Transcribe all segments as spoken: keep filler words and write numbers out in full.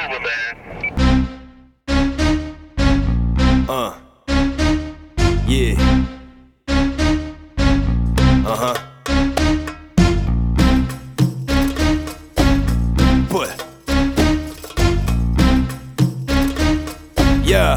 Uh. Yeah. Uh-huh. But Yeah.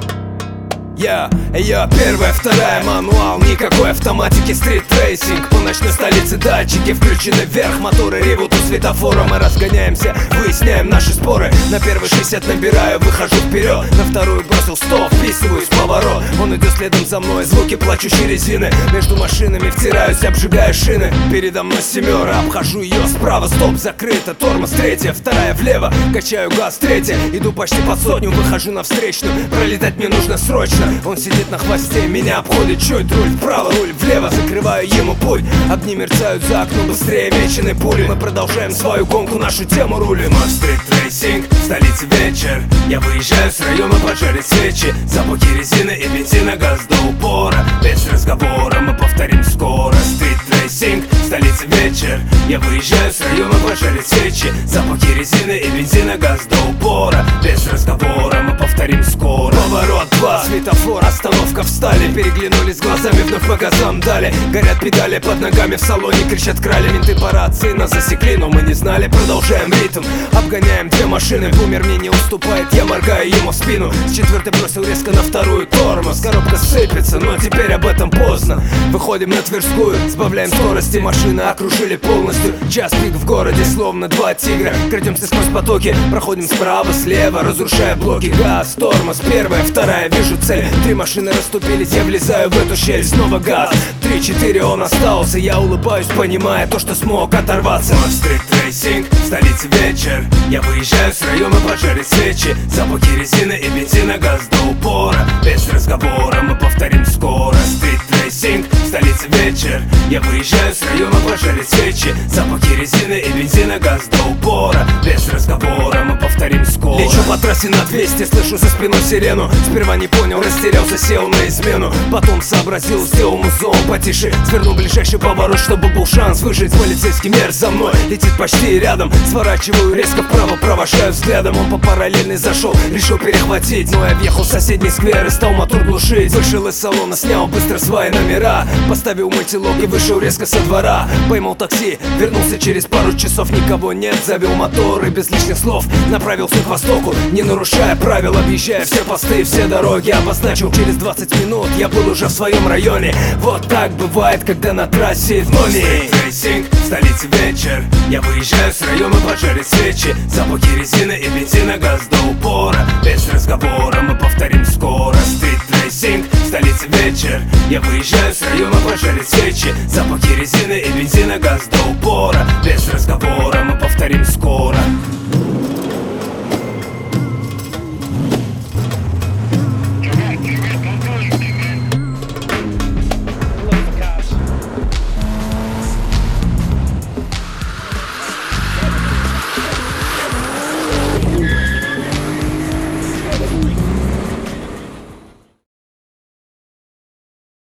Я, я первая, вторая, мануал, никакой автоматики, стрит-трейсинг. По ночной столице датчики включены вверх, моторы ревут у светофора. Мы разгоняемся, выясняем наши споры. На первый шестьдесят набираю, выхожу вперед. На вторую бросил сто, вписываюсь в поворот. Он идет следом за мной, звуки плачущей резины. Между машинами втираюсь, обжигая шины. Передо мной семера, обхожу ее справа. Стоп, закрыто, тормоз третья, вторая влево. Качаю газ, третья, иду почти под сотню. Выхожу на встречную, пролетать мне нужно срочно. Он сидит на хвосте, меня обходит чуть. Руль вправо, руль влево, закрываю ему путь. Огни мерцают за окном быстрее меченой пули. Мы продолжаем свою гонку, нашу тему рулим. Мой стрит-трейсинг, в столице вечер. Я выезжаю с района, поджарить свечи. Запахи резины и бензина, газ до упора. Без разговора мы повторим скоро. Стрит-трейсинг, в столице вечер. Я выезжаю с района, поджарить свечи. Запахи резины и бензина, газ до упора. Без разговора мы повторим скоро. Поворот два, светофор, остановка, встали. Переглянулись глазами, вновь по газам дали. Горят педали под ногами, в салоне кричат крали. Менты по рации нас засекли, но мы не знали. Продолжаем ритм, обгоняем две машины. Бумер мне не уступает, я моргаю ему в спину. С четвертой бросил резко на вторую, тормоз. Коробка сыпется, но теперь об этом поздно. Выходим на Тверскую, сбавляем скорости. Машины окружили полностью. Час пик в городе, словно два тигра. Крадемся сквозь потоки, проходим справа, слева, разрушая блоки. Газ, тормоз, первая, вторая, вижу цель. Три машины расступились, я влезаю в эту щель. Снова газ, три-четыре, он остался. Я улыбаюсь, понимая то, что смог оторваться. Мой стрит-трейсинг, в столице вечер. Я выезжаю с района, поджарить свечи. Запахи резины и бензина, газ до упора. Без разговора мы повторим скоро. Стрит-трейсинг, в столице вечер. Я выезжаю с района, поджарить свечи. Запахи резины и бензина, газ до упора. Без разговора мы повторим скоро. Лечу по трассе на двести, слышу за спиной сирену. Сперва не понял, растерялся, сел на измену. Потом сообразил, сделал музон потише. Свернул ближайший поворот, чтобы был шанс выжить. Полицейский мерз за мной, летит почти рядом. Сворачиваю резко вправо, провожаю взглядом. Он по параллельной зашел, решил перехватить. Но я въехал в соседний сквер и стал мотор глушить. Вышел из салона, снял быстро свои номера. Поставил мультилок и вышел резко со двора. Поймал такси, вернулся через пару часов. Никого нет, завел мотор и без лишних слов направился к востоку, не нарушая правил, объезжая все посты, все дороги. Обозначил через двадцать минут, я был уже в своем районе. Вот так бывает, когда на трассе вновь. Стрит-трейсинг, в столице вечер. Я выезжаю с района, поджарить свечи. Запахи резины и бензина, газ до упора. Без разговора мы повторим скоро. Стрит-трейсинг, в столице вечер. Я выезжаю с района, поджарить свечи. Запахи резины и бензина, газ до упора. Без разговора мы повторим скоро.